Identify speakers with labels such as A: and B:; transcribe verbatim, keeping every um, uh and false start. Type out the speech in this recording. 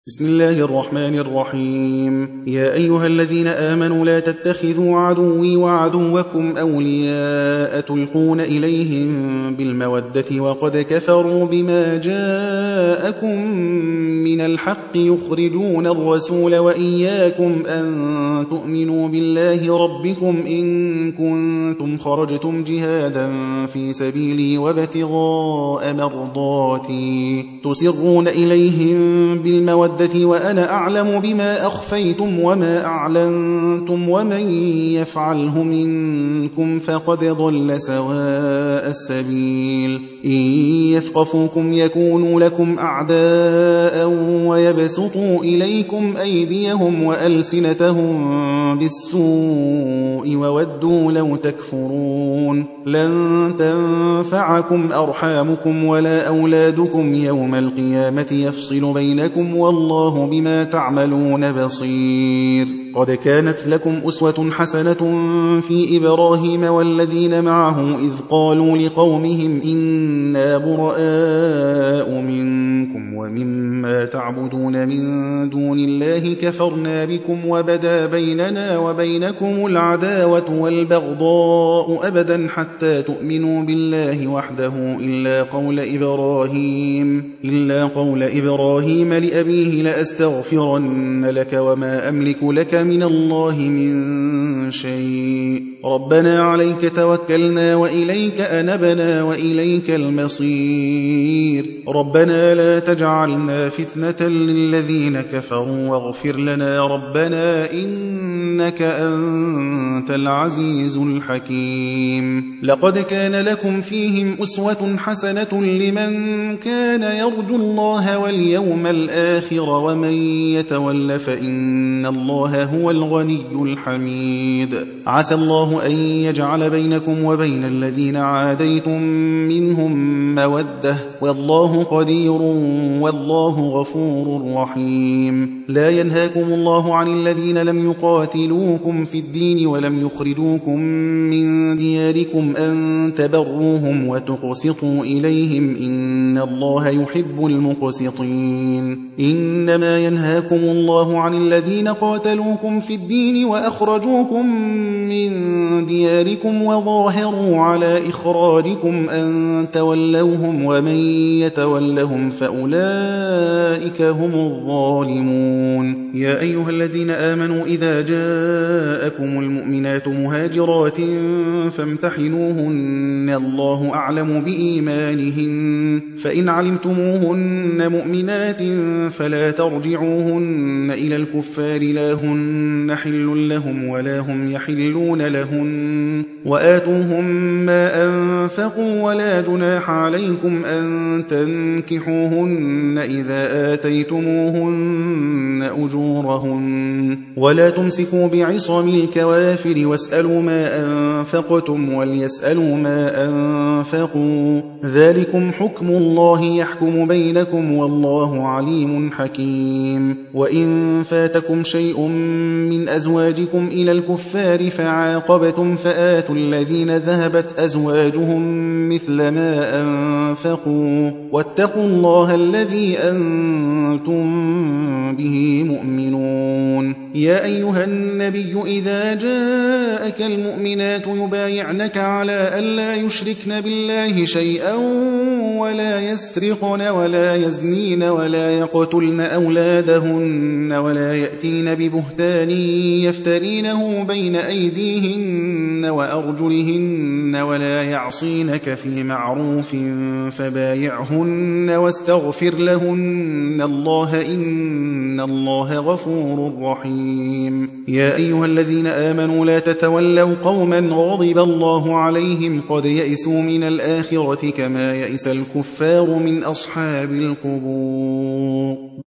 A: بسم الله الرحمن الرحيم. يا أيها الذين آمنوا لا تتخذوا عدوي وعدوكم أولياء تلقون إليهم بالمودة وقد كفروا بما جاءكم من الحق يخرجون الرسول وإياكم أن تؤمنوا بالله ربكم إن كنتم خرجتم جهادا في سبيلي وابتغاء مرضاتي تسرون إليهم بالمودة وأنا أعلم بما أخفيتم وما أعلنتم ومن يفعله منكم فقد ضل سواء السبيل. إن يثقفوكم يكونوا لكم أعداء ويبسطوا إليكم أيديهم وألسنتهم بالسوء وودوا لو تكفرون. لن تنفعكم أرحامكم ولا أولادكم يوم القيامة يفصل بينكم والله بما تعملون بصير. قد كانت لكم أسوة حسنة في إبراهيم والذين معه إذ قالوا لقومهم إنا براء منكم ومما تعبدون من دون الله كفرنا بكم وبدا بيننا وبينكم العداوة والبغضاء أبدا حتى تؤمنوا بالله وحده إلا قول إبراهيم إلا قول إبراهيم لأبيه لأستغفرن لك وما أملك لك من الله من شيء. ربنا عليك توكلنا وإليك أنبنا وإليك المصير. ربنا لا تجعلنا فتنة للذين كفروا واغفر لنا ربنا إنك أنت العزيز الحكيم. لقد كان لكم فيهم أسوة حسنة لمن كان يرجو الله واليوم الآخر ومن يتول فإن الله هو الغني الحميد. عسى الله أن يجعل بينكم وبين الذين عاديتم منهم مودة والله قدير والله غفور رحيم. لا ينهاكم الله عن الذين لم يقاتلوكم في الدين ولم يخرجوكم من دياركم أن تبروهم وتقسطوا إليهم إن الله يحب المقسطين. إنما ينهاكم الله عن الذين قاتلوكم في الدين وأخرجوكم من دياركم وظاهروا على إخراجكم أن تولوهم ومن يتولهم فأولئك هم الظالمون. يا أيها الذين آمنوا إذا جاءكم المؤمنات مهاجرات فامتحنوهن الله أعلم بإيمانهن فإن علمتموهن مؤمنات فلا ترجعوهن إلى الكفار لا هن حل لهم ولا هم يحلون لهن وآتوهم ما أنفقوا ولا جناح عليكم أن تنكحوهن إذا آتيتموهن أجورهن ولا تمسكوا بعصم الكوافر واسألوا ما أنفقتم وليسألوا ما أنفقوا ذلكم حكم الله يحكم بينكم والله عليم حكيم. وإن فاتكم شيء من أزواجكم إلى الكفار فعاقبتم فآتوا الذين ذهبت أزواجهم مثل ما أنفقوا واتقوا الله الذي أنتم به مؤمنون. يا أيها النبي إذا جاءك المؤمنات يبايعنك على ألا يشركن بالله شيئا ولا يسرقن ولا يزنين ولا يقتلن أولادهن ولا يأتين ببهتان يفترينه بين أيديهن وأرجلهن ولا يعصينك في معروف فبايعهن واستغفر لهن الله إن الله غفور رحيم. يا أيها الذين آمنوا لا تتولوا قوما غضب الله عليهم قد يئسوا من الآخرة كما يئس الكفار من أصحاب القبور.